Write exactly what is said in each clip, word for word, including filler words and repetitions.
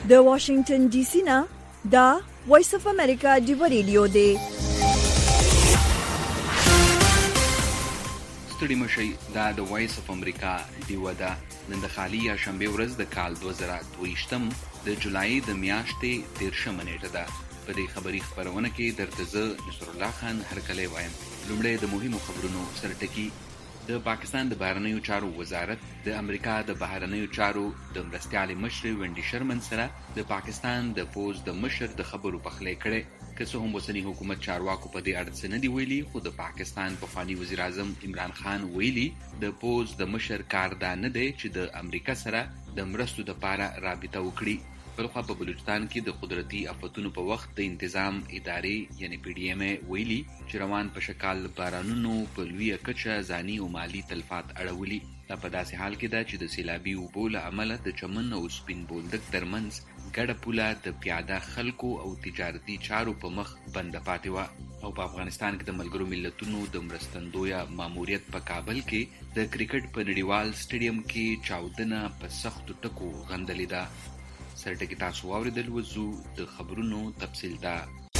د واشنگټن ډي سي نه دا وایس اف امریکا دی ریډیو دی. ستړي مشي دا د وایس اف امریکا دی ودا نن د خالی یا شنبه ورځ د کال دوه زره دوه د جولای د میاشتې دیرشمه نیټه ده. په دې خبري خبرونه کې درته زه نصر الله خان هرکلی وایم. لومړی د مهمو خبرونو سرټکی. د پاکستان د بهرنیو چارو وزارت د امریکا د بهرنیو چارو د مرستیالې مشر وینډي شرمن سره د پاکستان د پوز د مشر د خبرو پخلی کړي. که څه هم اوسنی حکومت چارواکو په دې اړه څه نه دی ویلي، خو د پاکستان پخوانی وزیر اعظم عمران خان ویلي د پوز د مشر کار دا نه دی چې د امریکا سره د مرستو لپاره رابطه وکړي. بلخوا په بلوچستان کې د قدرتي آفتونو په وخت د انتظام ادارې یعنی پی ډی ایم ویلي چې روان په شکال بارانونو په لویه کچه ځاني او مالی تلفات اړولي. دا په داسې حال کې ده چې د سیلابي اوبو له امله د چمن او سپین بولدک ترمنځ ګډه پوله د پیاده خلکو او تجارتي چارو په مخ بنده پاتې وه. او په افغانستان کې د ملګرو ملتونو د مرستندویه ماموریت په کابل کې د کرکټ په نړیوال سټیډیم کې چاودنه په سختو ټکو غندلې ده. سرټکی تاسو واوریدل، وځو د خبرونو تفصیل ده.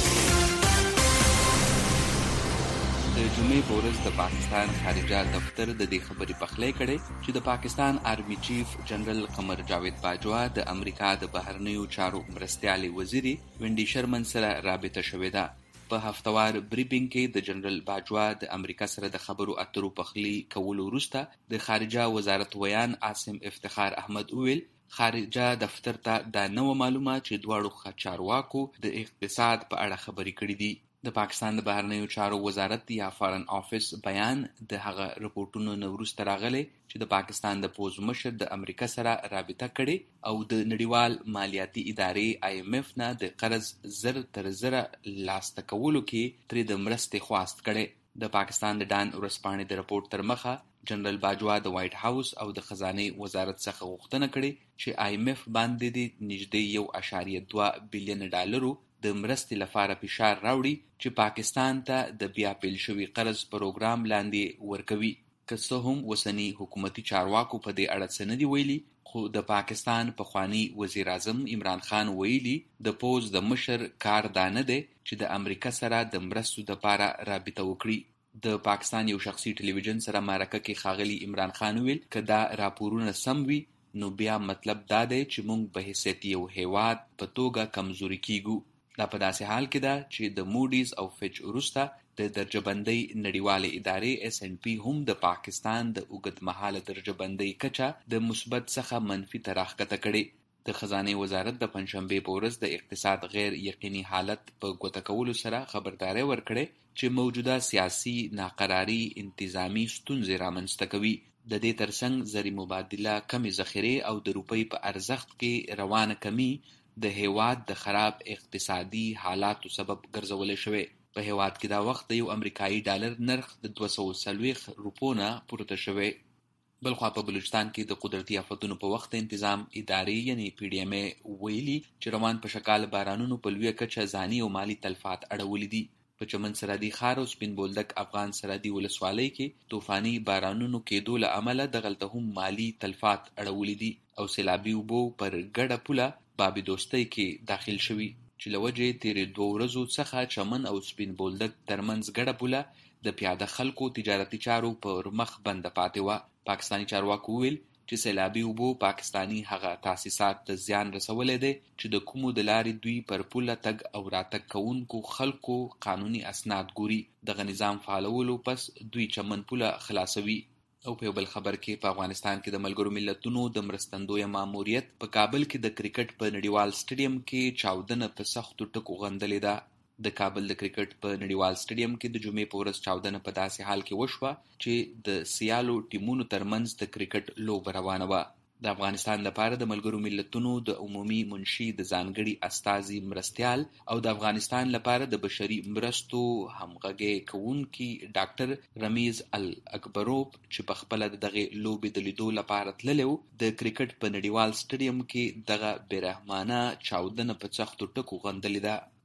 د جمعې په ورځ د پاکستان خارجه دفتر د دې خبرې پخلی کړي چې د پاکستان آرمي چیف جنرال قمر جاوید باجوا د امریکا د بهرنیو چارو مرستیالې وزیري وینډي شرمن سره رابطه شوې ده. په هفتوار بریفینګ کې د جنرال باجوا د امریکا سره د خبرو اترو پخلی کولو وروسته د خارجه وزارت ویان عاصم افتخار احمد وویل خارجه دفتر ته دا نوه معلومه چې دواړو چارواکو د اقتصاد په اړه خبرې کړې دي. د پاکستان د بهرنیو چارو وزارت یا فارن آفیس بیان د هغه رپورټونو نه وروسته راغلی چې د پاکستان د پوز مشر د امریکا سره رابطه کړې او د نړیوال مالیاتي ادارې آی ایم اف نه د قرض زر تر زره لاسته کولو کې ترې د مرستې خواست کړي. د پاکستان د ډان ورځپاڼې د رپورټ تر مخه جنرال باجوا د وایټ هاوس او د خزانه وزارت څخه غوښتنه کړې چې آی ایم اف باندې د نږدې یو اعشاریه دوه بلین ډالرو د مرستې لپاره فشار راوړي چې پاکستان ته د بیا پیل شوي قرض پروګرام لاندې ورکوي. که څه هم اوسني حکومتي چارواکو په دې اړه څه نه دي ویلي، خو د پاکستان پخوانی وزیر اعظم عمران خان ویلي د پوز د مشر کار دا نه دی چې د امریکا سره د مرستو لپاره رابطه وکړي. د پاکستان یو شخصي ټلویزیون سره مرکه کې ښاغلي عمران خان ویل که دا راپورونه سم وي نو بیا مطلب دا دی چې موږ په حیثیت یو هیواد په توګه کمزوري کیږو. دا په داسې حال کې ده چې د موډیز او فچ وروسته د درجه بندۍ نړیوالې ادارې اس ان پی هم د پاکستان د اوږدمهاله درجه بندۍ کچه د مثبت څخه منفي ته راښکته کړې. د خزانه وزارت د پنجشنبې په ورځ د اقتصاد غیر یقیني حالت په ګوته کولو سره خبرداری ورکړې چې موجوده سیاسي ناقراري انتظامی ستونزې رامنځته کوي. د دې ترڅنګ زری مبادله کمې ذخیرې او د روپۍ په ارزښت کې روانه کمی د هیواد د خراب اقتصادي حالاتو سبب ګرځولې شوې. په هیواد کې دا وخت د یو امریکایي ډالر نرخ د دوه سوه څلوېښت روپو نه پورته شوی. بلخوا په بلوچستان کې د قدرتي آفتونو په وخت انتظام ادارې یعنی پی ډی ایم ویلي چې روان په شکال بارانونو په لویه کچه ځاني او مالی تلفات اړولي دي. په چمن سرحدي ښار او سپین بولدک افغان سرحدي ولسوالۍ کې طوفاني بارانونو کېدو له امله دغلته هم مالی تلفات اړولي دي او سیلابي اوبو پر ګډه پوله بابي دوستۍ کې داخل شوي چې له وجې تېرې دوه ورځو څخه چمن او سپین بولدک ترمنځ ګډه پوله د پیاده خلکو تجارتي چارو پر مخ بنده پاتې وه. پاکستاني چارواکو وویل چې سیلابي اوبو پاکستاني هغه تاسیسات ته زیان رسولی دی چې د کومو د لارې دوی پر پوله تګ او راتګ کوونکو خلکو قانوني اسناد ګوري. دغه نظام فعالولو پس دوی چمن پوله خلاصوي. او په یو بل خبر کې په افغانستان کې د ملګرو ملتونو د مرستندویه ماموریت په کابل کې د کرکټ په نړیوال سټیډیم کې چاودنه په سختو ټکو غندلې ده. د کابل د کرکټ په نړیوال سټیډیم کې د جمعې په ورځ چاودنه په داسې حال کې وشوه چې د سیالو ټیمونو ترمنځ د کرکټ لوبه روانه وه. د افغانستان لپاره د ملګرو ملتونو د عمومي منشي د ځانګړي استازي مرستیال او د افغانستان لپاره د بشري مرستو همغږي کوونکي ډاکټر رمیز الاکبروف چې په خپله د دغې لوبې د لیدو لپاره تللی و د کرکټ په نړیوال سټیډیم کې دغه بېرحمانه چاودنه په سختو ټکو غندلې ده.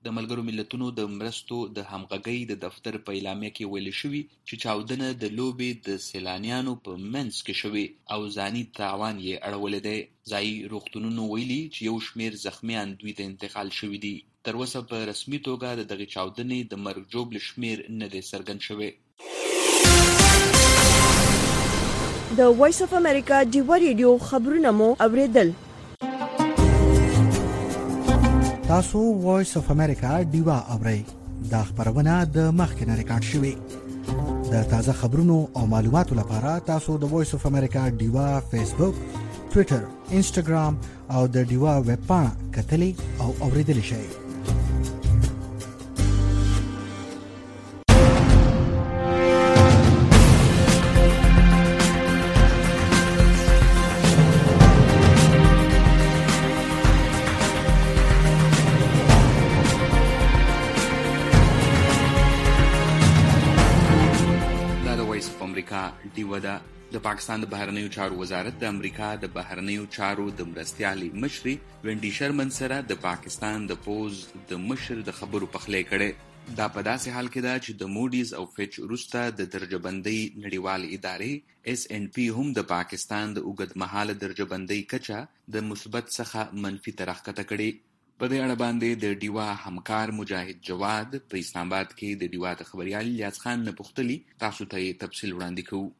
د ملګرو ملتونو د مرستو د همغږۍ د دفتر په اعلامیه کې ویل شوي چې چاودنه د لوبې د سیلانیانو په منځ کې شوې او ځاني تاوان یې اړولی دی. ځایي روغتونونو ویلي چې یو شمېر زخمیان دوی ته انتقال شوي دي. تر اوسه په رسمي توګه د دغې چاودنې د مرګ ژوبل شمېر نه دی څرګند شوی. د وایس اف امریکا ډیوا ریډیو خبرونه مو اوریدل. تاسو وایس اف امریکا ډیوا اورئ. دا خبرونه د مخکنه ریکارډ شوې. د تازه خبرونو او معلوماتو لپاره تاسو د وایس اف امریکا ډیوا فیسبوک، ټوئیټر، انسټاګرام او د ډیوا ویب پاڼه کتلی او اوریدلی شئ. ډیوا ده. د پاکستان د بهرنیو چارو وزارت د امریکا د بهرنیو چارو د مرستیالي مشري وینډي شرمن سره د پاکستان د پوز د مشر د خبرو پخلی کړي. دا په داسې حال کې ده چې د موډیز او فچ وروسته د درجه بندۍ نړیوال ادارې اس ان پی هم د پاکستان د اوږدمهاله درجه بندۍ کچه د مثبت څخه منفي ته راښکته کړي. په دې اړه باندې د ډیوا همکار مجاهد جواد په اسلام آباد کې د ډیوا د خبريال الیاس خان نه پوښتلي. تاسو ته یې تفصیل وړاندې کوو.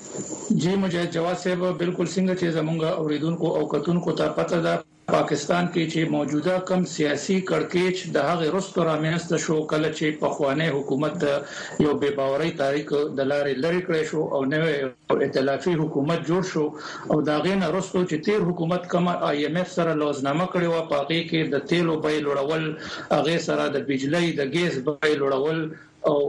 جی مجاهد جواد صاحب بالکل څنګه چې زمونږ اوریدونکو او کتونکو ته پته ده پاکستان کې چې موجوده کم سیاسي کړکېچ د هغه رستو رامنځته شو کله چې په خوانه حکومت یو بے باورۍ تاریخ د لارې لری کړی شو او نوې ائتلافي حکومت جوړ شو او دا غینه رستو چې تیر حکومت کما آی ایم ایف سره لوزنامه کړی و پاکي کې د تیلو بیې لوړول هغه سره د بجلی د ګیس بیې لوړول او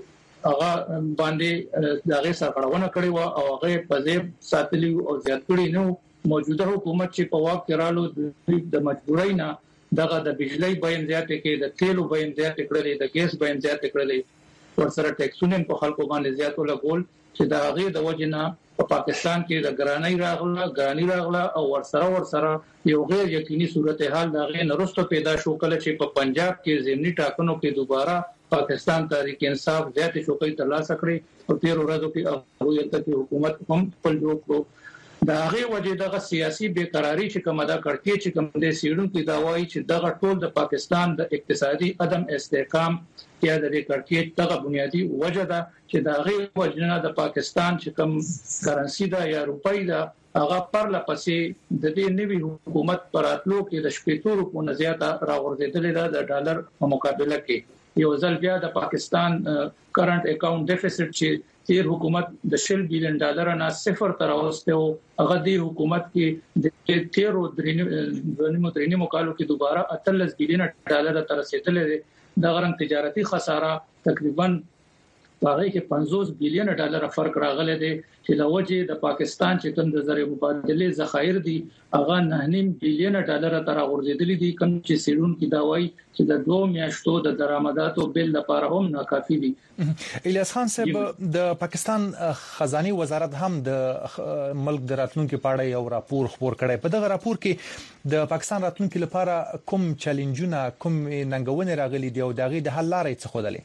هغه باندې دغه سرغړونه کړې و او هغه په ځای ساتلی او زیات کړی نو موجوده حکومت چې په واک کې رالو د مجبورۍ نه دغه د بجلی بیې زیات کې د تیلو بیې زیات کړلې د ګیس بیې زیات کړلې ورسره ټیکسونه په خلکو باندې زیات ولګول چې د هغه د وجنه په پاکستان کې د ګرانۍ راغله ګرانۍ راغله او ورسره ورسره یو غیر یقیني صورتحال د هغه نرسته پیدا شو کله چې په پنجاب کې ضمني ټاکنو کې دوباره پاکستان تحریک انصاف ذاتي شوکۍ ترلاسه کړې او تیر ورځو کې هغه ته حکومت هم خپل جوړ کړو. دا هغه وجه دغه سیاسي بیقراری چې کومه دا کړکېچ چې کوم د سیړونکو دا وایي چې دغه ټول د پاکستان د اقتصادي عدم استحکام یا د کړکېچ دغه بنیادی وجه ده چې دا هغه وجه د پاکستان چې کوم کرنسي دا یا روپۍ دا هغه پر لپسې د دې نوي حکومت پراتلو کې د شپږ روپو نه زیاته راغورځېدلې ده د ډالر په مقابله کې. یو ځل بیا د پاکستان کرنٹ اکاؤنٹ ډیفیسټ چې تیر حکومت د شل بلین ډالر نه صفر تر اوسته او هغه دی حکومت کې د تیر او درېنیمو درېنیمو کالو کې دوباره اتلس بلین ډالر تر رسیدلې د غرن تجارتي خساره تقریبا هغه کې پنځوس بلین ډالر فرق راغلی دی چې لوجه د پاکستان چې کوم د زر مبادله ذخایر دي هغه نه نیم بلین ډالر تر غورځېدلې دي کوم چې سیرون کې دا وایي چې د دوه میاشتو د درآمداتو بل لپاره هم ناکافي دي. الیاس خان صاحب د پاکستان خزاني وزارت هم د ملک د راتلونکو په اړه یو راپور خبر کړی. په دغه راپور کې د پاکستان راتلونکو لپاره کوم چیلنجونه کوم ننګونې راغلي دي او دغه د حل لارې څه خودلې؟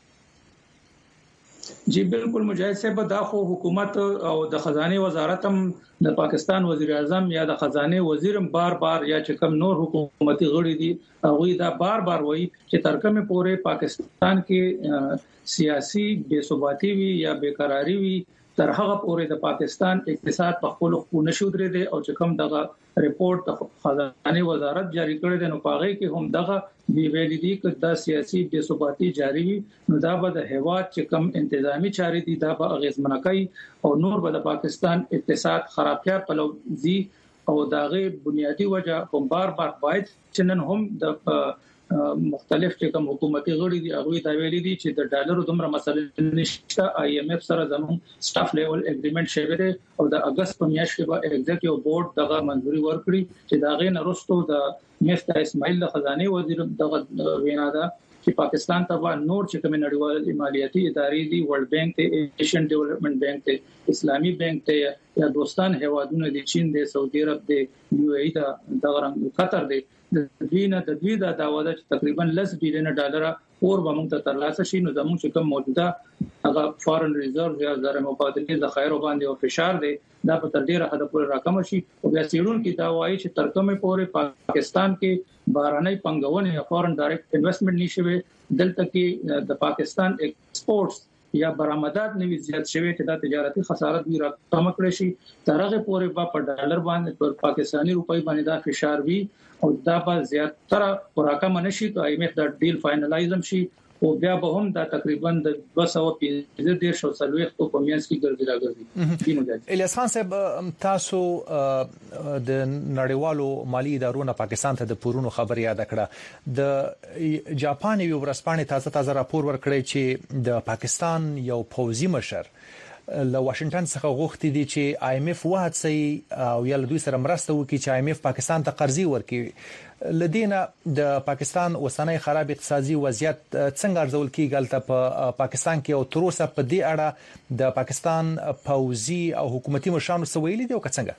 جی بالکل مجاهد صاحب دا خو حکومت او د خزانه وزارت هم د پاکستان وزیر اعظم یا د خزانه وزیر هم بار بار یا چې کوم نور حکومتي غړي دي هغه دا بار بار وایي چې تر کومه پورې پاکستان کې سیاسي بے ثباتی وي یا بیقراری وي تر هغه پورې د پاکستان اقتصاد په خپل خو نشو درې دي او چې کوم دغه ریپورت د خزانه وزارت جاری کړی دی نو پاغه کې هم دغه دی ویل دي چې د سیاسي بے ثباتی جاری وي نو دا به د هواد چې کوم انتظامی چاري دي دا به اغیزمنه کوي او نور به د پاکستان اقتصاد خرابتیا په لوزي او داغه بنیادی وجہ هم بار بار باید چې نن هم د مختلف چې کوم حکومتي غړي دي هغه دا ویلي دي چې د ډالرو دومره مسله نشته. آی ایم ایف سره زموږ سټاف لیول اګریمنت شوی دی او د اگست په میاشت کې به ایگزیکټیو بورډ دغه منځوري ورکړي چې دا غي نرستو د مفتا اسماعیل خزانه وزیر دغه وینا ده چې پاکستان ته نور چې کوم نړیوال مالیاتي ادارې دي ورلد بانک ته ایشین ډیولپمنٹ بانک ته اسلامي بانک ته یا دوستان هوادونه دي چین دي سعودي عرب دي یو ای دا دغه قطر دي د دوی نه د دوی د داواده تقریبا لس بلین ډالر اور به موږ ته ترلاسه شي. نو زموږ چې کوم موجوده هغه فارن ریزرو یا زر مبادله ذخایر باندې او فشار دی دا په تر ډیره حد پورې راکم شي. او بیا سیرون کې دا وایي چې تر کومه پورې پاکستان کې بهرنۍ پنګونه یا فارن ډایرکټ انویسټمنټ نشوي دلته کې د پاکستان ایکسپورټس یا برآمدات نوي زیات شوی چې د تجارتي خسارت وی راکم کړی شي. ترغه پورې په ډالر باندې پر پاکستاني روپۍ باندې دا فشار وی او دا به زیات تر راکم نشي. ته ایم ایف دا ډیل فائنلایز هم شي او بیا به هم دا تقریبا د دوه سوه پنځه دېرش او څلوېښت په کومینس کې ګرځي راګرځي. الیاس خان صاحب تاسو د نړیوالو مالی ادارو نه پاکستان ته د پورونو خبر یاد کړه. د جاپان یو ورسپانې تازه تازه راپور ورکړی چې د پاکستان یو پوځي مشر له واشنگټن څخه غوښتي دي چې آی ایم ایف وهڅي او یا له دوی سره مرسته وکړي چې آی ایم ایف پاکستان ته قرضې ورکړي. لدينا د پاکستان اوسنۍ خراب اقتصادي وضعیت څنګه ارزول کیږي په پاکستان کې او تر اوسه په دې اړه د پاکستان پوځي او حکومتي مشرانو سویلي دي او څنګه؟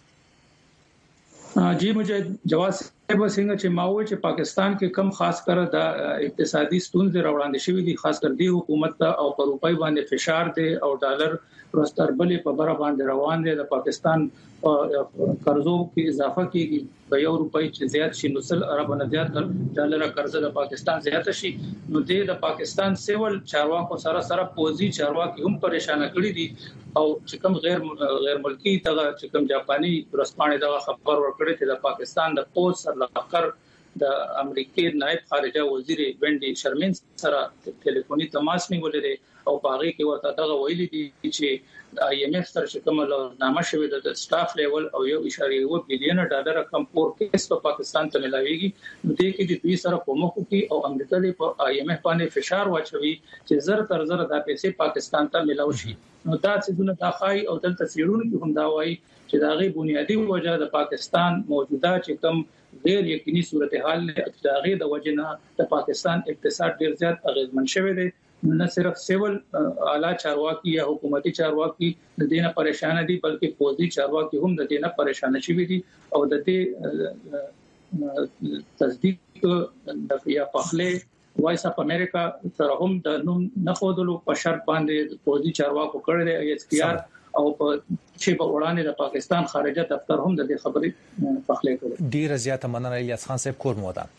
جی مجھے جواز صاحب څنګه چې ماوي چې پاکستان کې کم خاص کر د اقتصادي ستونزې راوړاندې شوې دي خاص کر دی حکومت او پر روپۍ باندې فشار دی او ډالر پرستربلې په بره باندې روان دي. د پاکستان قرضو کې اضافه کیږي په یو روپۍ چې زیات شي نو سل ارب نه زیات ډالر قرض د پاکستان زیات شي. نو د پاکستان سیول چارواکو سره سره پوزي چارواکي هم پریشان کړي دي او چې کوم غیر غیر ملکی ته چې کوم جاپاني رسپانې دا خبر ورکړي چې د پاکستان د پوز سره لخر د امریکای نائب خارجه وزیر وینډي شرمن سره ټلیفوني تماس نیولې دي او باغې کې ورته دا ویلي دي چې آی ایم ایف سره کوم نامه شوی د سټاف لیول او یو اشاره یو بلین ډالر کم پور کیس په پاکستان ته ملاويږي. نو دې کې د دوی سره کومه کوي او امریکا دې په آی ایم ایف باندې فشار واچوي چې زر تر زر د پیسې پاکستان ته ملاوي شي. نو دا چې دونه تاخای او دلته سیرون کې هم دا وایي چې دا غي بنیادی وجه د پاکستان موجوده چې کوم غیر یقیني صورتحال دغه د وجنه د پاکستان اقتصاد ډیر زیات اغیزمن شوی دی. نه صرف سیول اعلی چارواکي یا حکومتي چارواکي د دینه پریشان دي بلکې فوجي چارواکي هم د دینه پریشان شوی دي او د دې تصدیق د یا پخله وایس اف امریکا سره هم د نوم نه خودلو په شرط باندې فوجي چارواکو کړی دی ایس پی آر او په چې په وړاندې د پاکستان خارجه دفتر هم د دې خبرې پخله کړې. ډیر زیاته مننه الیاس خان صاحب کور مودا.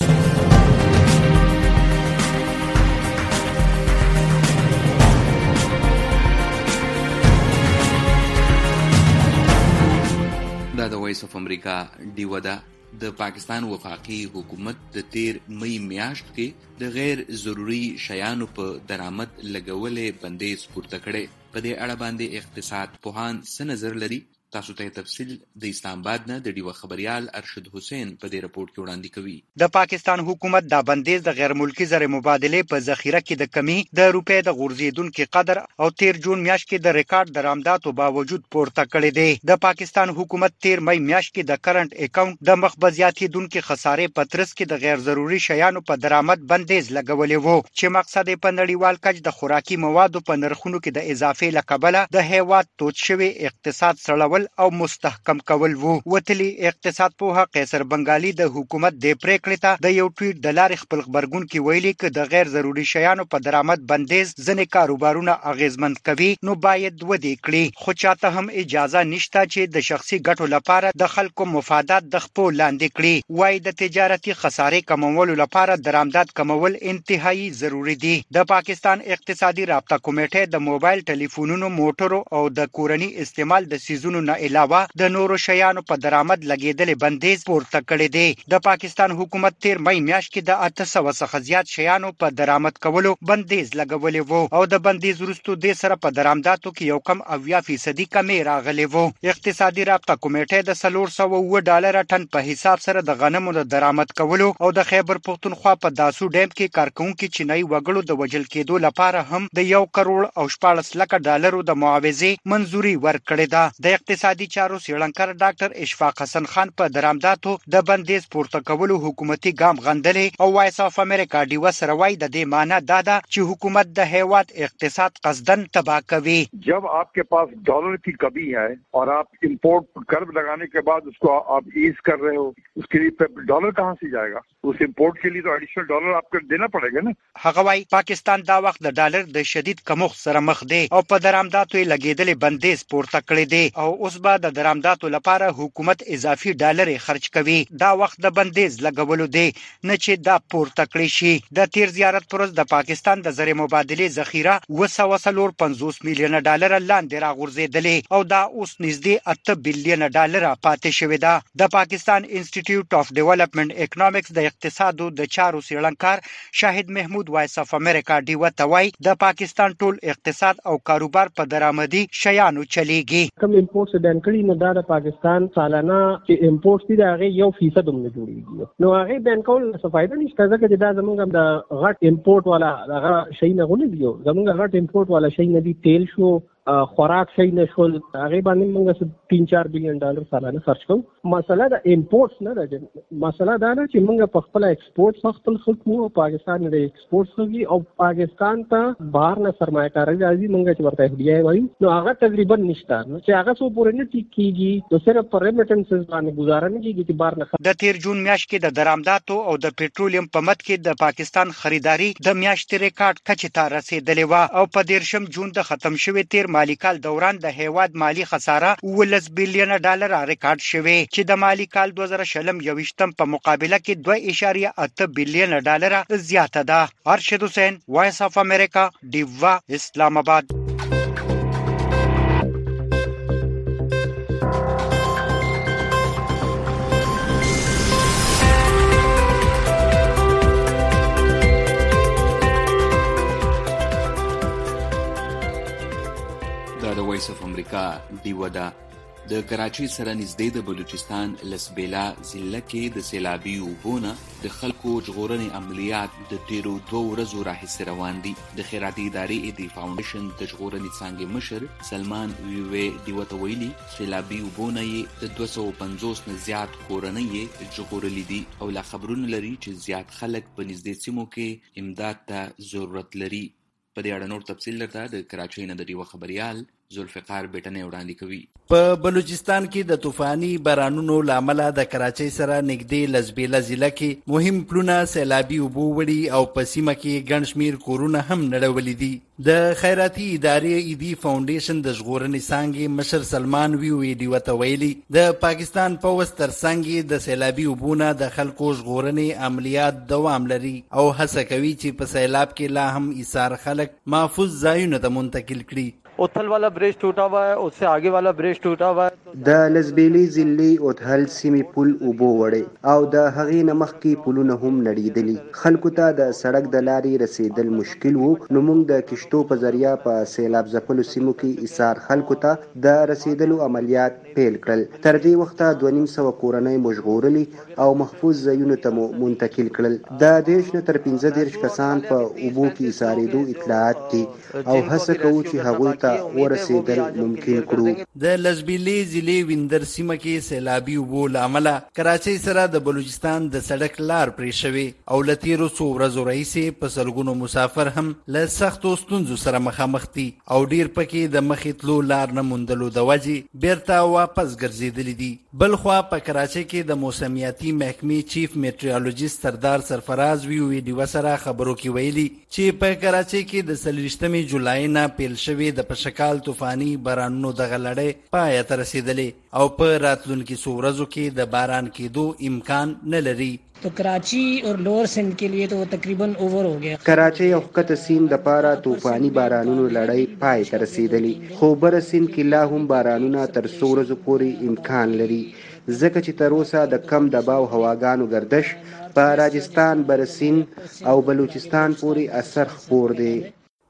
دا د وایس اف امریکا ډیو ده. د پاکستان وفاقي حکومت د تیر مې میاشت کې د غیر ضروري شیانو په درآمد لګولې بندیز پورته کړي. په دې اړه باندې اقتصاد پوهان څه نظر لري؟ تاسو ته تفصیل د اسلام آباد نه د ډیو خبريال ارشد حسین په دې رپورت کې وړاندې کوي. د پاکستان حکومت دا بندیز د غیر ملکی زر مبادله په ذخیره کې د کمی د روپې د غورځیدونکو قدر او تیر جون میاشت کې د ریکارډ درآمداتو باوجود پورته کړی دی. د پاکستان حکومت تیر مې میاشت کې د کرنٹ اکاونټ د مخبزياتیدونکو خسارې پترس کې د غیر ضروري شیانو په درآمد بندیز لګولې وو چې مقصد په نړیوال کچ د خوراکي موادو په نرخونو کې د اضافه لکبله د هیواد توت شوی اقتصاد سړول او مستحکم کول وو. وتلی اقتصاد پوها قیصر بنگالی د حکومت د پریکړې ته د یو ټویټ د لارې خپل خبرګون کې ویلي ک د غیر ضروري شیانو په درآمد بندیز ځنې کاروبارونه اغیزمند کوي نو باید ودی کړي خو چاته هم اجازه نشته چې د شخصي ګټو لپاره د خلکو مفادات د خپل لاندې کړي. وای د تجارتي خسارې کمولو لپاره درآمدات کمول انتهایی ضروری دي. د پاکستان اقتصادي رابطه کمیټه د موبایل ټلیفونونو موټرو او د کورنی استعمال د سیزونو نه علاوه د نورو شیانو په درآمد لګیدل بندیز پورته کړی دی. د پاکستان حکومت تیر مې میاشت کې د اته سوه څخه زیات شیانو په درآمد کولو بندیز لګولې وو او د بندیز وروسته د سره په درآمداتو کې یو کم اویا فیصدي کمی راغلی وو. اقتصادي رابطه کمیټه د څلور سوه اووه ډالر ټن په حساب سره د غنمو د درآمد کولو او د خیبر پختونخوا په داسو ډیم کې کارکونکو چینای وګړو د وجل کېدو لپاره هم د یو کروڑ او شپاړس لک ډالرو د معاوضې منزوري ورکړې ده. د اقتصادي چارو سیړنکر ډاکټر اشفاق حسن خان په درامداتو د بندیز پورته کولو حکومتي ګام غندلې او وایس اف امریکا ډیو سره وایي د دې معنی دا ده چې حکومت د هیواد اقتصاد قصدن تباہ کوي. जब आपके पास डॉलर की कमी है और आप इंपोर्ट कर्ज लगाने के बाद उसको आप ईज कर रहे हो, उसके लिए डॉलर कहाँ से जाएगा? उस इंपोर्ट के लिए तो एडिशनल डॉलर आपको देना पड़ेगा ना. هغه وايي پاکستان دا وخت د ډالر د شدید کمښت سره مخ دی او په درامداتو یې لګیدلې بندیز پورته کړی دی او اوس به د درامداتو لپاره حکومت اضافي ډالر خرج کوي. دا وخت د بندیز لګولو دی نه چې دا پورته کړی شي. د تیر زیارت پر د پاکستان د زر مبادله ذخیره وسو سلور پنځوس میلیونه ډالر لاندې راغورځېدلې او دا اوس نږدې اته بلین ډالر پاتې شوې ده. د پاکستان انسټیټیوټ اف ډیولپمنٹ اکونومکس د اقتصادو د چارو سیړنکار شاهد محمود وایس اف امریکا ډیو ته وایي د پاکستان ټول اقتصاد او کاروبار په درآمدي شیانو چلیږي. کوم امپورټ څخه کړي نو دا د پاکستان سالانه چې امپورټ دي هغه یو فیصد هم نه جوړیږي. نو هغه بین کول څه فائدہ نشته ځکه دا زموږ د غټ امپورټ والا هغه شي نه غوړي دی. زموږ غټ امپورټ والا شي نه دی، تیل شو، خوراک شي نشول، هغه باندې موږ تین چار بلین ډالر سالانه خرج کوو. مسله د امپورټس نه ده، مسله دا ده چې موږ په خپل ایکسپورټ خپل خلک مو پاکستان د ایکسپورټ کوي او پاکستان ته بهر نه سرمایه کاري راځي. موږ چې ورته اف ډی آی وایو نو هغه تقریبا نشته، نو چې هغه سو پورې نه ټیک کیږي نو صرف پر ریمیټنسز باندې گزاره نه کیږي چې بهر نه. د تیر جون میاشت کې د درآمداتو او د پېټرولیم په مد کې د پاکستان خریداري د میاشتې ریکارډ کچې ته رسیدلې و او په دیرشم جون د ختم شوی تیر مالی کال دوران د هیواد مالی خساره ولس بلین ډالر ریکارډ شوی چې د مالی کال دوه زره شلم یوشتم په مقابله کې دوه اعشاریه اته بلین ډالر زیاته ده. ارشد حسین، وایس اف امریکا، ډیوا، اسلام آباد. د وایس اف امریکا دیو ده. د کراچۍ سره نږدې د بلوچستان لسبیلا ضلع کې د سیلابي اوبونه د خلکو ژغورنې عملیات د تیرو دوه ورځو راهیسې روان دي. د خیراتي ادارې ایدي فاونډیشن د ژغورنې څانګې مشر سلمان ویوې دیو ته ویلي سیلابي اوبونه یې د دوه سوه پنځوس نه زیات کورنۍ یې ژغورلي دي او لا خبرونه لري چې زیات خلک په نږدې سیمو کې امداد ته ضرورت لري. په دې اړه نور تفصیل درته د کراچۍ نه د ډیوه خبریال ذوالفقار بیٹنې وړاندې کوي. په بلوچستان کې د طوفاني بارانونو لامل د کراچۍ سره نږدې لسبیلا ضلع کې مهم پلونه سیلابي اوبو وړي او په سیمه کې ګڼ شمېر کورونه هم نړولي دي. د خیراتي ادارې ایدي فاونډیشن د ژغورنې څانګې مشر سلمان ویوې ډیو ته ویلي د پاکستان پوځ تر څنګ د سیلابي اوبو نه د خلکو ژغورنې عملیات دوام لري او هڅه کوي چې په سیلاب کې لا هم ایثار خلک محفوظ ځایونو ته منتقل کړي. اوتھل والا ब्रिज टूटा हुआ है, उससे आगे वाला ब्रिज टूटा हुआ है. د لزبیلی ضلع اوتھل سیمې پل اوبو وړي او د هغې نه مخکې پلونه هم نړېدلي. خلکو ته د سړک د لارې رسیدل مشکل وو نو موږ د کشتو په ذریعه په سیلاب ځپلو سیمو کې ایثار خلکو ته د رسیدلو عملیات پیل کړل. تر دې وخته دوه نیم سوه کورنۍ مو ژغورلي او محفوظ ځایونو ته مو منتقل کړل. د دېرش نه تر پنځه دېرش کسان په اوبو کې ایثارېدو اطلاعات دي او هڅه کوو چې هغوی ته ورسېدل ممکن کړو. د لزبیلی ضلع ویندر سیمه کې سیلابي اوبو له امله کراچۍ سره د بلوچستان د سړک لار پرې شوې او له تېرو څو ورځو راهیسې په سلګونو مسافر هم له سختو ستونزو سره مخامخ دي او ډېر پکې د مخې تلو لار نه موندلو د وجې بیرته واپس ګرځېدلي دي. بل خوا په کراچۍ کې د موسمیاتي محکمې چیف میټریالوجیست سردار سرفراز ویوې ډیوه سره خبرو کې ویلي چې په کراچۍ کې د څلوېښتمې جولای نه پیل شوې د پشکال طوفاني بارانونو دغه لړۍ پای ته رسیدلې او په راتلونکي څو ورځو کې د باران کېدو امکان نه لري. تو کراچی اور لوور سندھ کے لیے تو وہ تقریباً اوور ہو گیا. کراچۍ او ښکته سیند دپاره طوفاني بارانونو لړۍ پای ته رسیدلې خو بره سیند کې لا هم بارانونه تر څو ورځو پورې امکان لري ځکه چې تر اوسه د کم دباو هواګانو گردش په راجستان، بره سیند او بلوچستان پورې اثر خپور دی.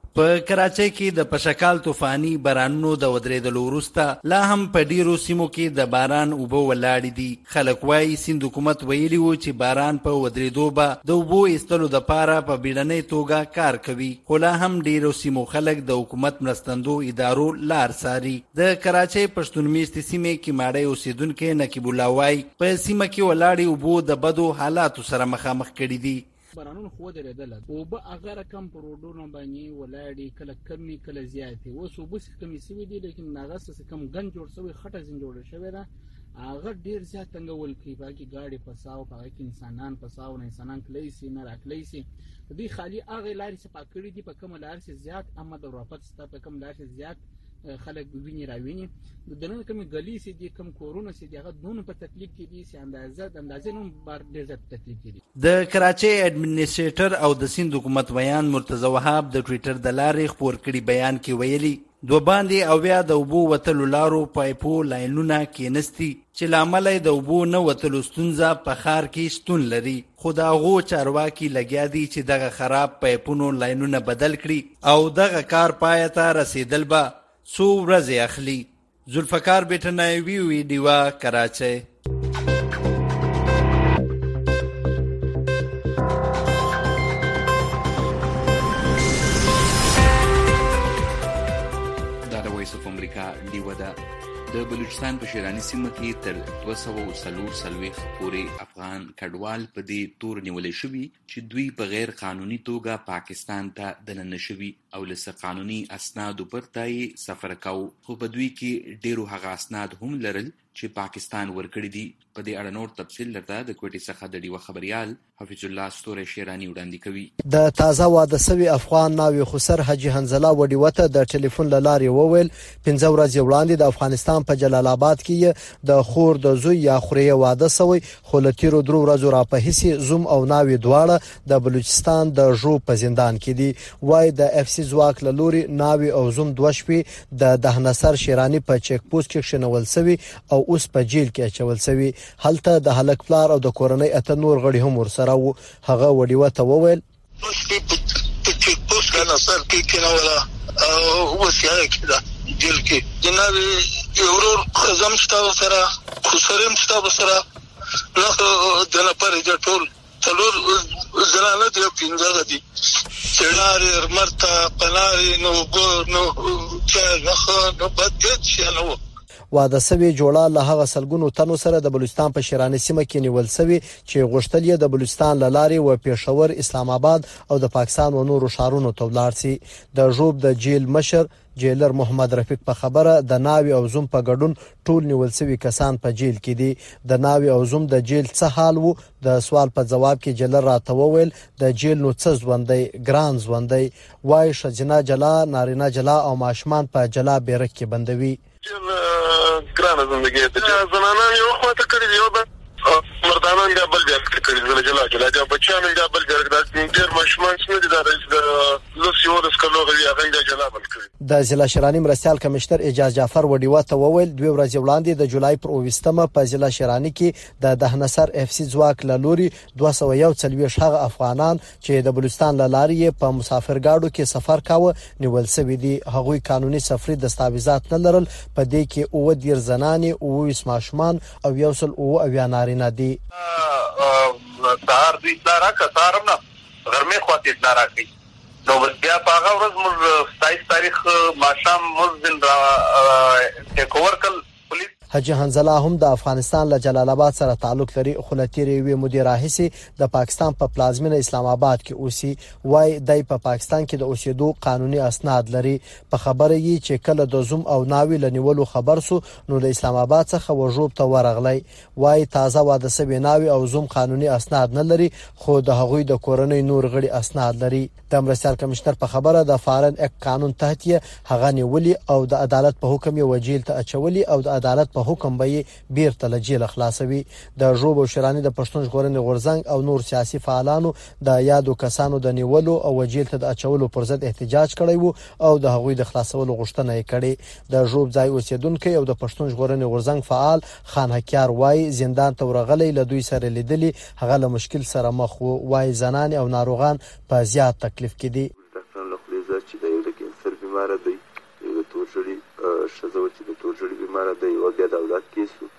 په کراچۍ کې د پشکال طوفاني بارانونو د ودرېدلو وروسته لا هم په ډیرو سیمو کې د باران اوبه ولاړې دي. خلک وایي سیند حکومت ویلي وو چې باران په ودرېدو به د اوبو ایستلو دپاره په بیړنۍ توګه کار کوي، خو لا هم ډیرو سیمو خلک د حکومت مرستندو ادارو لار څاري. د کراچۍ پښتون میشتې سیمې کې ماړی اوسېدونکی نقیب الله وایي په سیمه کې ولاړې اوبو د بدو حالاتو سره مخامخ کړي دي. بارانونه خو درېدل اوبه هغه رقم په روډونو باندې ولاړې، کله کمې کله زیاتې. اوس اوبه څه کمې شوي دي، لیکن هغه څه کم ګند جوړ شوی، خټه ځین جوړه شوې ده، هغه ډېر زیات تنګول کوي. په هغې کې ګاډې پساو، په هغې کې انسانان پساو، نه انسانان تللی شي نه راتلی شي. دوی خالي هغې لارې چې پاک کړي دي، په کومه لار چې زیات امد او رافت شته، په کوم لار چې زیات خلک ویني راویني. د نن کومې ګلې چې دي، کوم کورونه چې دي، هغه دونه په تکلیف کې دي چې اندازه د اندازې نه بار ډېر زیات تکلیف کې دي. د کراچۍ اډمنسټریټر او د سیند حکومت ویان مرتضی وهاب د ټویټر د لارې خپور کړي بیان کې ویلي دوه باندې او بیا د اوبو وتلو لارو پایپو لاینونه کېنستي چې له امله د اوبو نه وتلو ستونزه په ښار کې شتون لري، خو د هغو چارواکي لګیا دي چې دغه خراب پایپونو لاینونه بدل کړي او دغه کار پای ته رسېدل به څو ورځې اخلي. ذوالفقار بیټنای وی وی ډیوا کراچۍ. دا د وایس اف امریکا ډیوا ده. د بلوچستان په شیراني سیمه کې تر دوه سوه څلور څلوېښت پورې افغان کډوال په دې تور نیولی شوي چې دوی په غیر قانوني توګه پاکستان ته دننه شوي او له څه قانوني اسنادو پرته یې سفر کوو، خو په دوی کې ډېرو هغه اسناد هم لرل چې پاکستان ورکړي دي. په دې اړه نور تفصیل درته د کوټې څخه د ډیوه خبریال حفیظ الله ستوری شیراني وړاندې کوي. د تازه واده سوي افغان ناوې خسر حاجي حنزله وډیوه ته د ټلیفون له لارې وویل پنځه ورځې وړاندې د افغانستان په جلال آباد کې د خور د زوی یا خورې واده سوی، خو له تیرو درو ورځو را په هیڅ زوم او ناوې دواړه د بلوچستان د ژو په زندان کې دي. وای د اف سی ځواک له لوري ناوې او زوم دوه شپې د دهنسر شیراني په چیک پوسټ کې شنول سوي او اوس په جیل کې اچول سوي. هلته د هلک پلار او د کورنۍ اته نور غړي هم ورسره وو. هغه وډیوه ته وویل په چیک پوسټ کې نصر کې کې نه ولا او وسیاله کې دا جیل کې جناب یو ورور خزم شته سره خسرم شته سره نه د لپاره د ټول څلور زنانه دی پینځه دي سړار مرته پناري نو نو چې نه نو بد شي نو واده سوي جوړه له هغه سلګونو تنو سره د بلوچستان په شیراني سیمه کې نیول سوي چې غوښتل یې د بلوچستان له لارې و پېښور، اسلام آباد او د پاکستان و نورو ښارونو ته ولاړ سي. د ژوب د جیل مشر جیلر محمد رفیق په خبره د ناوې او زوم په ګډون ټول نیول سوي کسان په جیل کې دي. د ناوې او زوم د جیل څه حال وو د سوال په جواب کې جیلر راته وویل د جیل نو څه ژوندۍ ګران ژوندۍ وای ښځینه جلا، نارینه جلا او ماشومان په جلا بیرک کې بندوي. ګرانه زندگی ته زنانان یو خواته کړی دی او مردانان دا بل بیا کړی دی جلا جلا دا بچیان دا بل بیا کړی ډیر ماشومان څنګه دي دا د لوس یو د سکلو غوړي هغه دا جلا بل کړی. د ضلع شیراني مرستيال کمشنر اعجاز جعفر وډیوه ته وویل دوه ورځې وړاندې د جولای پر اوویشتمه په ضلع شیراني کې د دهنسر اف سی ځواک له لوري دوه سوه یو څلوېښت هغه افغانان چې د بلوچستان له لارې په مسافرګاډو کې سفر کاوه نیول سوي دي. هغوی قانوني سفري دستاویزات نه لرل. په دې کې اووه دېرش زنانې، اووه ماشومان او یو سل اووه اویا نارینه دي. سهار دوی اطلاع راکړه، سهار هم نه غرمې خواته اطلاع راکړي نو بیا په هغه ورځ موږ ستاییس تاریخ ماښام موږ ځین را ټیک اوور کړل. حاجي حنزله هم د افغانستان له جلال آباد سره تعلق لري، خو له تیرې یوې مودې راهیسې د پاکستان په پلازمینه اسلام آباد کې اوسي. وای دی په پاکستان کې د اوسېدو قانوني اسناد لري. په خبره یې چې کله د زوم او ناوې له نیولو خبر سو نو د اسلام آباد څخه وژوب ته ورغلی. وای تازه واده سوي ناوې او زوم قانوني اسناد نه لري، خو د هغوی د کورنۍ نور غړي اسناد لري. د مرستيال کمشنر په خبره د فارن اکټ قانون تحت یې هغه نیولي او د عدالت په حکم یې وجیل ته اچولي او د عدالت په حکم به بیرته له جیل خلاصوي. د ژوب او شیراني د پښتون ژغورنې غورځنګ او نور سیاسي فعالانو د یادو کسانو د نیولو او وجیل ته د اچولو پر ضد احتجاج کړی وو او د هغوی د خلاصولو غوښتنه یې کړې. د ژوب ځای اوسیدونکو او د پښتون ژغورنې غورځنګ فعال خان حکیار وای زندان ته ورغلی له دوی سره لیدلی هغه له مشکل سره مخ وو. وای زنان او ناروغان په زیات تکلیف کې دي. ډاکټر له خلیزه چې د یو بیمار دی یو تورجړي شزو چې د تورجړي بیمار دی او بیا د اولاد کیسو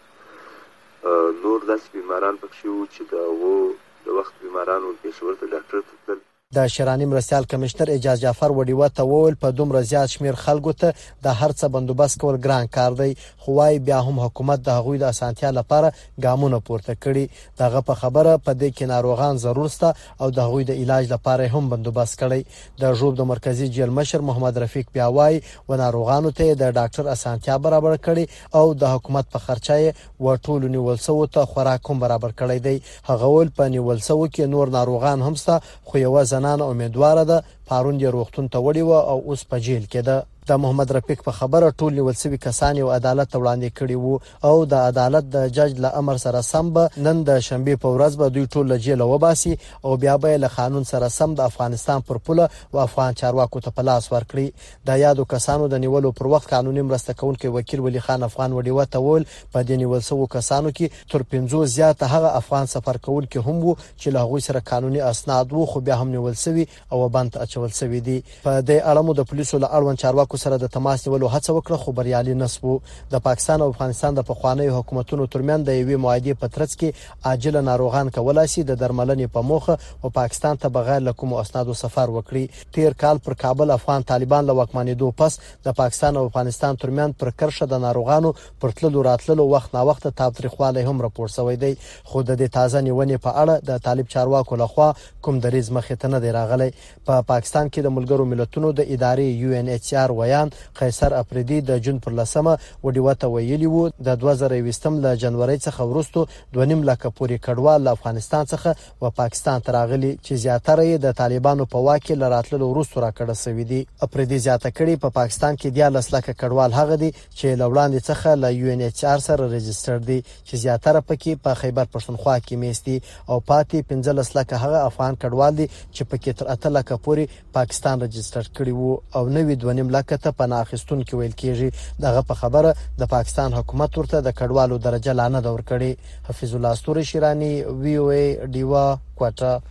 نور داس بیماران پکښې وو چې د وو د وخت بیمارانو پېښور ته ډاکټر ته تلل. د شرانی مرستیال کمشنر اعجاز جعفر وډیوه ته وویل په دومره زیات شمیر خلکو ته د هر څه بندوبست کول ګران کار دی، خو وايي بیا هم حکومت د هغوی د اسانتیا لپاره ګامونه پورته کړي. دغه په خبره په دې کې ناروغان ضرور سته او د هغوی د علاج لپاره هم بندوبست کړي. د ژوب د مرکزی جیل مشر محمد رفیق بیا وايي و ناروغانو ته د ډاکټر اسانتیا برابر کړي او د حکومت په خرچه و ټول نیول سو ته خوراک هم برابر کړی دی. هغه ول په نیول سو کې نور ناروغان هم سته، خو یو زنانه امیدواره ده پارون یې روغتون ته وړي و او اوس په جیل کې ده. د محمد رفیق په خبره ټول نیول شوي کسان یو عدالت ته وړاندې کړي وو او د عدالت د جج له امر سره سم به نن د شنبه په ورځ به دوی ټول له جیل وباسي او بیا به له قانون سره سم د افغانستان پر پوله او افغان چارواکو ته په لاس ورکړي. د یادو کسانو د نیولو پر وخت قانوني مرسته کوونکی وکیل ولی خان افغان وډیوه ته وویل په دې نیول شوو کسانو کې تر پنځو زیات هغه افغان سفر کوونکي هم وو چې له هغوی سره قانوني اسناد وو، خو بیا هم نیول شوي او بند اچول شوي دي. په دې اړه مو د پولیسو له اړوند چارواکو سره د تماس نیولو هڅه وکړه، خو بریالي نسو. د پاکستان او افغانستان د پخوانیو حکومتونو ترمن د یوې معاهدې په ترڅ کې عاجل ناروغان کولای شي د درملنې په موخه او پاکستان ته بغیر له کوم اسنادو سفر وکړي. تیر کال پر کابل افغان طالبان له واکمنېدو پس د پاکستان او افغانستان ترمن پر کرښه د ناروغانو پر تللو راتللو وخت نا وخت تاوتریخوالی هم راپور شوی دی، خو د دې تازه نیونې په اړه د طالب چارواکو لخوا کوم دریز مخې ته نه دی راغلی. په پا پاکستان کې د ملګرو ملتونو د ادارې یو ان ایچ آر ویان قیصر اپریدي د جون پر لسمه وډیوه ته ویلي وو د دوه زره یوویشتم له جنوري څخه وروسته دوه نیم لکه پورې کډوال له افغانستان څخه و پاکستان ته راغلي چې زیاتره یې د طالبانو په واک کې لراتلو وروسته راکړه شوی دي. اپریدي زیاته کړي په پاکستان کې دیارلس لکه کډوال هغه دي چې له وړاندې څخه له یو ان ایچ آر سره رجستر دي چې زیاتره پکې په خیبر پښتونخوا کې میستي او پاتې پنځلس لکه هغه افغان کډوال دي چې پکې تر اته لکه پورې پاکستان رجستر کړي وو او نوې دوه نیم لکه ته پناه اخیستونکي ویل کېږي. دغه په خبره د پاکستان حکومت ورته د کډوالو درجه لا نه ده ورکړې. حفیظ الله استوري شیرانی وی او ای ډیوا کوټه.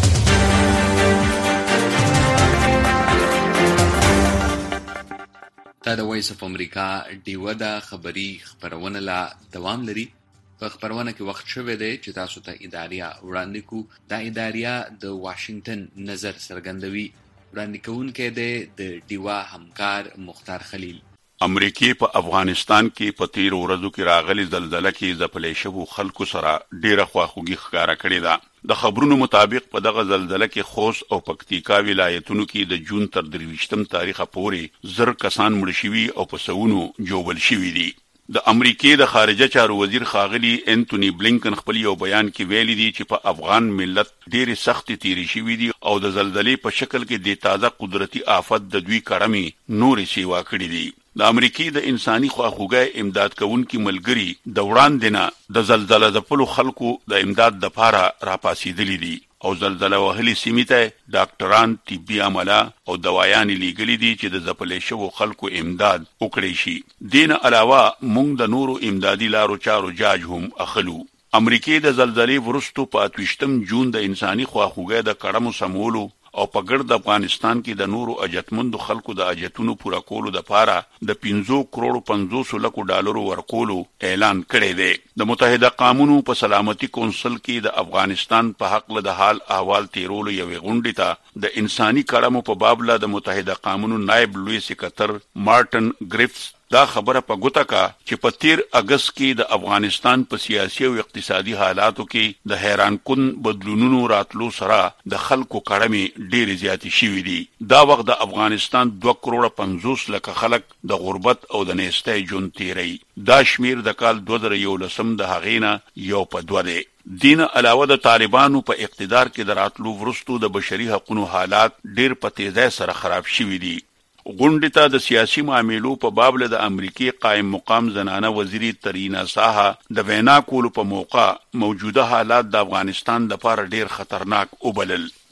دا د وایس اف امریکا ډیوا د خبري خبرونه لا دوام لري. په خبرونه کې وخت شوه دی چې تاسو ته اداریا وړاندې کو. دا اداریا د واشنگټن نظر څرګندوي. وړاندې کوونکی دی د ډیوا همکار مختار خلیل. امریکای په افغانستان کې په تیر ورځو کې راغلي زلزلہ کې ځپلې شوو خلکو سره ډیره خواخوږي ښکارا کړې ده. د خبرونو مطابق په دغه زلزلہ کې خوست او پکتیکا ولایتونو کې د جون تر درویشتم تاریخه پورې زر کسان مړ شوي او په سونو جوړل شوي دي. د امریکای د خارجه چارو وزیر خاغلی انټونی بلینکن خپل یو بیان کې ویلي دي چې په افغان ملت ډېری سخت تیری شوي دي او د زلزلې په شکل کې د تازه قدرتي آفت د دوی کړمې نورې سیوا کړې دي. د امریکای د انساني خواخوږۍ امداد کوونکي ملګری د وړاندې نه د زلزلې د پلو خلکو د امداد لپاره راپاسېدلي دي او زلزلہ وهلي سیمې ته ډاکټران، طبي عمله او دوايانې لیږلي دي چې د ځپلې شوو خلکو امداد وکړي شي. دین علاوه موږ د نورو امدادي لارو چارو جاج هم اخلو. امریکای د زلزلې وروسته په اتویشتم جون د انساني خواخوږۍ د کړمو سمولو او په ګرد افغانستان کې د نورو اجتمندو خلکو د اجتونو پوره کولو د پاره د پنځه کروڑ پنځوس لکو ډالرو ورکولو اعلان کړی دی. د متحده قومونو په سلامتي کونسل کې د افغانستان په حق له حال احوال تیرولو یوې غونډې ته د انساني کړمو په باب له د متحده قومونو نائب لوی سکرټر مارټن گریفټس دا خبره په ګوته کا چې په تیر اگست کې د افغانستان په سیاسي او اقتصادي حالاتو کې د حیران کن بدلونونو راتلو سره د خلکو کړمې ډېرې زیاتې شوې دي. دا وخت د افغانستان دوه کروڑ پنځوس لکه خلک د غربت او د نیستۍ ژوند تیری. دا شمیر د کال دوه زره یولسم د هغې نه یو په دوه دی. دین علاوه د طالبانو په اقتدار کې د راتلو وروسته د بشري حقوقو حالات ډېر په تیزۍ سره خراب شوي دي. غونډې ته د سیاسي معاملو په باب له د امریکای قائم مقام زنانه وزیری ترینا ساها د وینا کولو په موقع موجوده حالات د افغانستان لپاره ډیر خطرناک وبلل.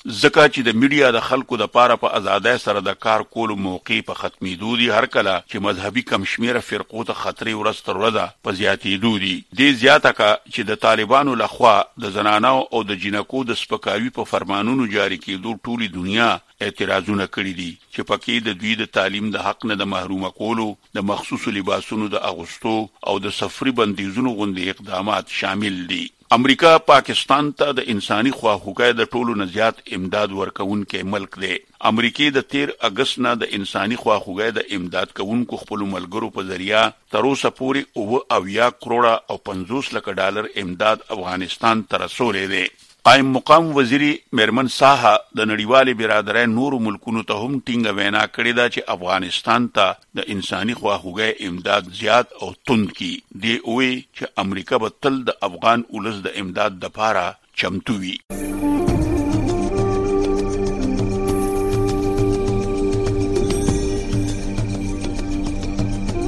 ځکه چې د میډیا د خلکو د پاره په آزادۍ سره د کار کولو موقع په ختمېدو دي، هر کله چې مذهبي کم شمیره فرقو ته خطرې ورځ تر ورځه په زیاتېدو دي. دې زیاته کا چې د طالبانو لخوا د زنانو او د جنکو د سپکاوي په فرمانونو جاری کېدو ټولي دنیا اعتراضونه کړي دي چې پکې د دوی د تعلیم د حق نه د محرومه کولو، د مخصوصو لباسونو د اغوستو او د سفري بندیزونو غوندې اقدامات شامل دي. امریکا پاکستان ته د انساني خواخوږۍ د ټولو نه زیات امداد ورکوونکی ملک دی. امریکې د تیر اگست نه د انساني خواخوږۍ د امداد کوونکو خپل ملګرو په ذریعہ تر اوسه پورې اوه اویا کروڑه او پنځوس لک ډالر امداد افغانستان ته رسولې دی. قائم مقام وزیری میرمن ساحه د نړیوالې برادرۍ نورو ملکونو ته هم ټینګه وینا کړې ده چې افغانستان ته د انساني خواخوږۍ امداد زیات او تند کی. دی وی چې امریکا به تل د افغان ولس د امداد لپاره چمتو وي.